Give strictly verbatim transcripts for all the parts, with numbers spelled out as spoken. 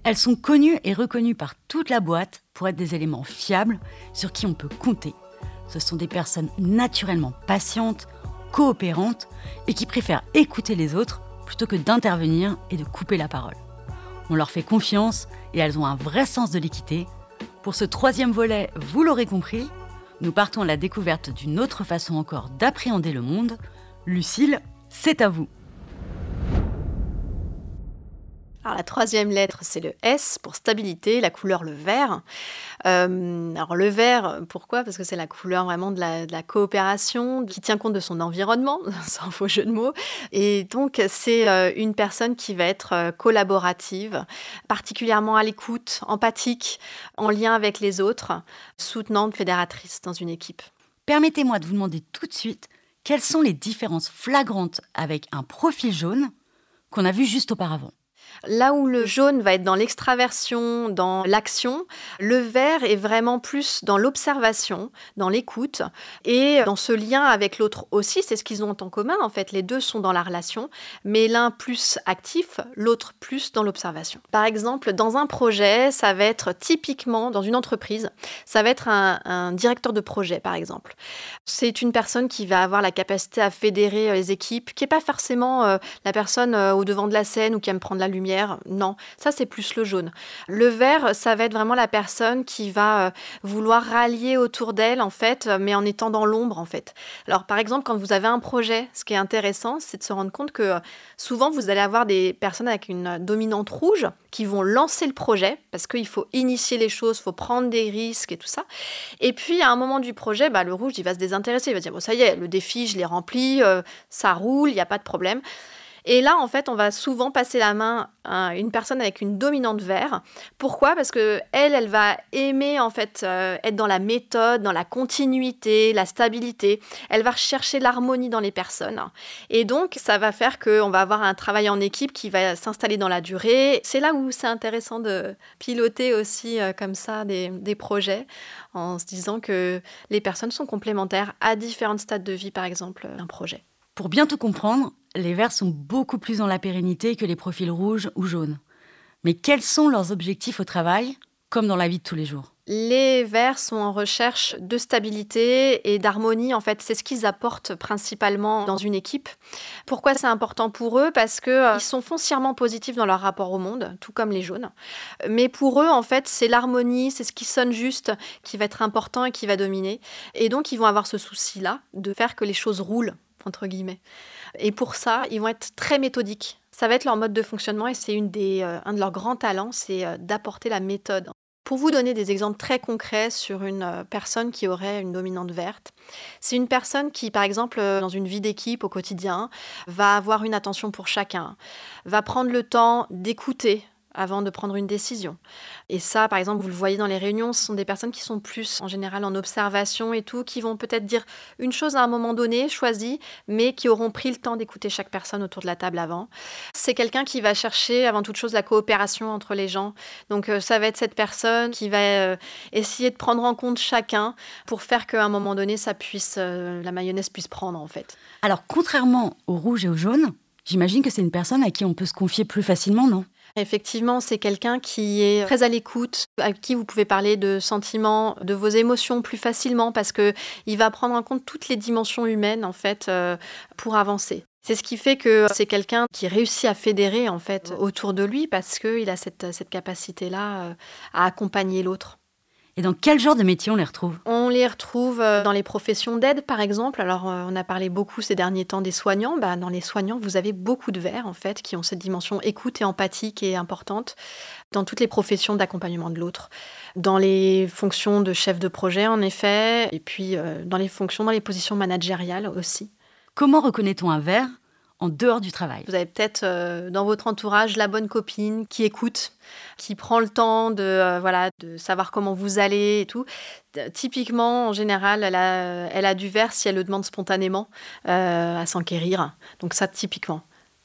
Elles sont connues et reconnues par toute la boîte pour être des éléments fiables sur qui on peut compter. Ce sont des personnes naturellement patientes, coopérantes et qui préfèrent écouter les autres plutôt que d'intervenir et de couper la parole. On leur fait confiance et elles ont un vrai sens de l'équité. Pour ce troisième volet, vous l'aurez compris, nous partons à la découverte d'une autre façon encore d'appréhender le monde. Lucille, c'est à vous. Alors, la troisième lettre, c'est le S pour stabilité, la couleur le vert. Euh, alors le vert, pourquoi ? Parce que c'est la couleur vraiment de la, de la coopération, qui tient compte de son environnement, sans faux jeu de mots. Et donc, c'est euh, une personne qui va être euh, collaborative, particulièrement à l'écoute, empathique, en lien avec les autres, soutenante, fédératrice dans une équipe. Permettez-moi de vous demander tout de suite quelles sont les différences flagrantes avec un profil jaune qu'on a vu juste auparavant. Là où le jaune va être dans l'extraversion, dans l'action, le vert est vraiment plus dans l'observation, dans l'écoute et dans ce lien avec l'autre aussi. C'est ce qu'ils ont en commun, en fait. Les deux sont dans la relation, mais l'un plus actif, l'autre plus dans l'observation. Par exemple, dans un projet, ça va être typiquement, dans une entreprise, ça va être un, un directeur de projet, par exemple. C'est une personne qui va avoir la capacité à fédérer les équipes, qui n'est pas forcément euh, la personne euh, au devant de la scène ou qui aime prendre la lumière. Non, ça c'est plus le jaune. Le vert, ça va être vraiment la personne qui va euh, vouloir rallier autour d'elle, en fait, mais en étant dans l'ombre, en fait. Alors, par exemple, quand vous avez un projet, ce qui est intéressant, c'est de se rendre compte que euh, souvent, vous allez avoir des personnes avec une dominante rouge qui vont lancer le projet, parce qu'il faut initier les choses, il faut prendre des risques et tout ça. Et puis, à un moment du projet, bah, le rouge, il va se désintéresser. Il va dire, bon, ça y est, le défi, je l'ai rempli, euh, ça roule, il n'y a pas de problème. Et là, en fait, on va souvent passer la main à une personne avec une dominante vert. Pourquoi ? Parce que elle, elle va aimer en fait euh, être dans la méthode, dans la continuité, la stabilité. Elle va rechercher l'harmonie dans les personnes. Et donc, ça va faire qu'on va avoir un travail en équipe qui va s'installer dans la durée. C'est là où c'est intéressant de piloter aussi euh, comme ça des, des projets en se disant que les personnes sont complémentaires à différents stades de vie, par exemple, d'un projet. Pour bien tout comprendre, les verts sont beaucoup plus dans la pérennité que les profils rouges ou jaunes. Mais quels sont leurs objectifs au travail, comme dans la vie de tous les jours ? Les verts sont en recherche de stabilité et d'harmonie. En fait, c'est ce qu'ils apportent principalement dans une équipe. Pourquoi c'est important pour eux ? Parce qu'ils euh, sont foncièrement positifs dans leur rapport au monde, tout comme les jaunes. Mais pour eux, en fait, c'est l'harmonie, c'est ce qui sonne juste, qui va être important et qui va dominer. Et donc, ils vont avoir ce souci-là de faire que les choses roulent, entre guillemets. Et pour ça, ils vont être très méthodiques. Ça va être leur mode de fonctionnement et c'est une des, euh, un de leurs grands talents, c'est euh, d'apporter la méthode. Pour vous donner des exemples très concrets sur une euh, personne qui aurait une dominante verte, c'est une personne qui, par exemple, euh, dans une vie d'équipe au quotidien, va avoir une attention pour chacun, va prendre le temps d'écouter avant de prendre une décision. Et ça, par exemple, vous le voyez dans les réunions, ce sont des personnes qui sont plus, en général, en observation et tout, qui vont peut-être dire une chose à un moment donné, choisie, mais qui auront pris le temps d'écouter chaque personne autour de la table avant. C'est quelqu'un qui va chercher, avant toute chose, la coopération entre les gens. Donc, euh, ça va être cette personne qui va euh, essayer de prendre en compte chacun pour faire qu'à un moment donné, ça puisse, euh, la mayonnaise puisse prendre, en fait. Alors, contrairement au rouge et au jaune, j'imagine que c'est une personne à qui on peut se confier plus facilement, non ? Effectivement, c'est quelqu'un qui est très à l'écoute, à qui vous pouvez parler de sentiments, de vos émotions plus facilement parce qu'il va prendre en compte toutes les dimensions humaines en fait, euh, pour avancer. C'est ce qui fait que c'est quelqu'un qui réussit à fédérer en fait, autour de lui parce qu'il a cette, cette capacité-là euh, à accompagner l'autre. Et dans quel genre de métier on les retrouve ? On les retrouve dans les professions d'aide, par exemple. Alors, on a parlé beaucoup ces derniers temps des soignants. Bah, dans les soignants, vous avez beaucoup de verts, en fait, qui ont cette dimension écoute et empathie qui est importante. Dans toutes les professions d'accompagnement de l'autre. Dans les fonctions de chef de projet, en effet. Et puis, euh, dans les fonctions, dans les positions managériales aussi. Comment reconnaît-on un vert en dehors du travail ? Vous avez peut-être euh, dans votre entourage la bonne copine qui écoute, qui prend le temps de, euh, voilà, de savoir comment vous allez et tout. Euh, typiquement, en général, elle a, elle a du vert si elle le demande spontanément euh, à s'enquérir. Donc ça, typiquement,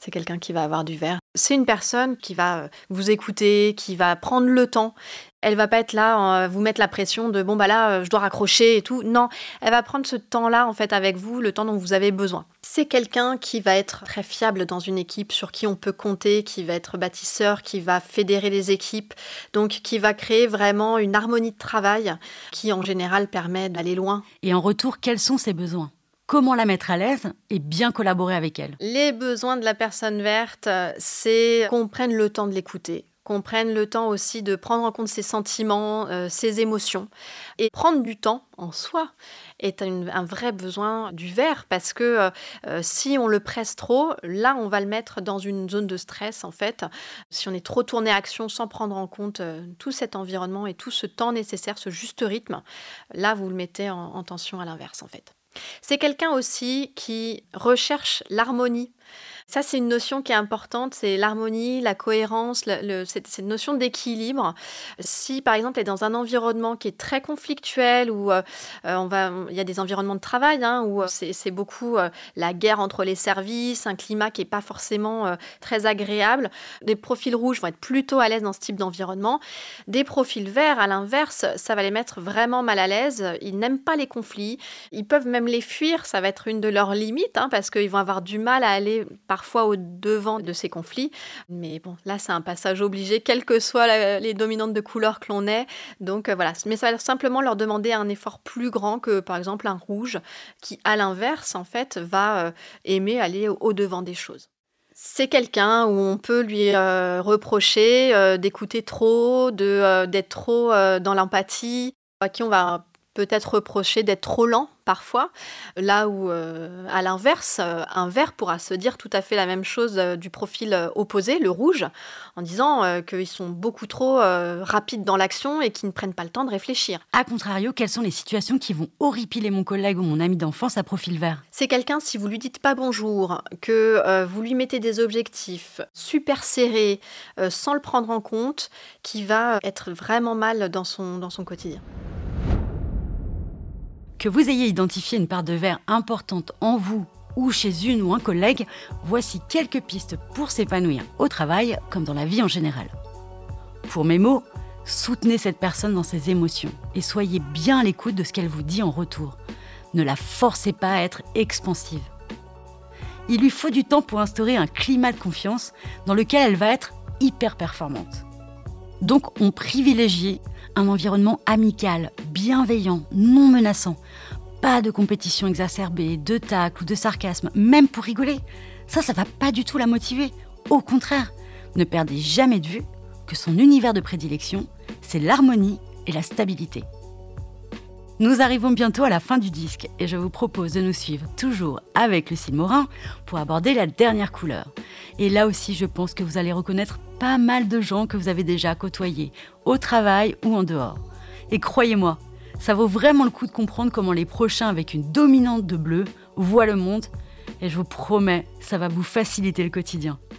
C'est quelqu'un qui va avoir du vert. C'est une personne qui va vous écouter, qui va prendre le temps. Elle va pas être là, euh, vous mettre la pression de bon bah là, euh, je dois raccrocher et tout. Non, elle va prendre ce temps-là en fait avec vous, le temps dont vous avez besoin. C'est quelqu'un qui va être très fiable dans une équipe, sur qui on peut compter, qui va être bâtisseur, qui va fédérer les équipes, donc qui va créer vraiment une harmonie de travail qui en général permet d'aller loin. Et en retour, quels sont ses besoins ? Comment la mettre à l'aise et bien collaborer avec elle ? Les besoins de la personne verte, c'est qu'on prenne le temps de l'écouter, qu'on prenne le temps aussi de prendre en compte ses sentiments, euh, ses émotions. Et prendre du temps en soi est une, un vrai besoin du vert, parce que euh, si on le presse trop, là on va le mettre dans une zone de stress en fait. Si on est trop tourné à action sans prendre en compte euh, tout cet environnement et tout ce temps nécessaire, ce juste rythme, là vous le mettez en, en tension à l'inverse en fait. C'est quelqu'un aussi qui recherche l'harmonie. Ça, c'est une notion qui est importante, c'est l'harmonie, la cohérence, le, le, cette, cette notion d'équilibre. Si, par exemple, elle est dans un environnement qui est très conflictuel, où euh, on va, il y a des environnements de travail, hein, où c'est, c'est beaucoup euh, la guerre entre les services, un climat qui n'est pas forcément euh, très agréable, des profils rouges vont être plutôt à l'aise dans ce type d'environnement. Des profils verts, à l'inverse, ça va les mettre vraiment mal à l'aise. Ils n'aiment pas les conflits, ils peuvent même les fuir, ça va être une de leurs limites, hein, parce qu'ils vont avoir du mal à aller parfois au devant de ces conflits. Mais bon, là, c'est un passage obligé, quelles que soient la, les dominantes de couleur que l'on est. Donc euh, voilà, mais ça va simplement leur demander un effort plus grand que, par exemple, un rouge qui, à l'inverse, en fait, va euh, aimer aller au, au devant des choses. C'est quelqu'un où on peut lui euh, reprocher euh, d'écouter trop, de, euh, d'être trop euh, dans l'empathie, à qui on va peut-être reprocher d'être trop lent parfois, là où, euh, à l'inverse, euh, un vert pourra se dire tout à fait la même chose euh, du profil euh, opposé, le rouge, en disant euh, qu'ils sont beaucoup trop euh, rapides dans l'action et qu'ils ne prennent pas le temps de réfléchir. A contrario, quelles sont les situations qui vont horripiler mon collègue ou mon ami d'enfance à profil vert ? C'est quelqu'un, si vous lui dites pas bonjour, que euh, vous lui mettez des objectifs super serrés, euh, sans le prendre en compte, qui va être vraiment mal dans son, dans son quotidien. Que vous ayez identifié une part de vert importante en vous ou chez une ou un collègue, voici quelques pistes pour s'épanouir au travail comme dans la vie en général. Pour mes mots, soutenez cette personne dans ses émotions et soyez bien à l'écoute de ce qu'elle vous dit en retour. Ne la forcez pas à être expansive. Il lui faut du temps pour instaurer un climat de confiance dans lequel elle va être hyper performante. Donc, on privilégie un environnement amical, bienveillant, non menaçant. Pas de compétition exacerbée, de tacle ou de sarcasme, même pour rigoler. Ça, ça va pas du tout la motiver. Au contraire, ne perdez jamais de vue que son univers de prédilection, c'est l'harmonie et la stabilité. Nous arrivons bientôt à la fin du disque et je vous propose de nous suivre toujours avec Lucille Morin pour aborder la dernière couleur. Et là aussi, je pense que vous allez reconnaître pas mal de gens que vous avez déjà côtoyés, au travail ou en dehors. Et croyez-moi, ça vaut vraiment le coup de comprendre comment les prochains avec une dominante de bleu voient le monde et je vous promets, ça va vous faciliter le quotidien.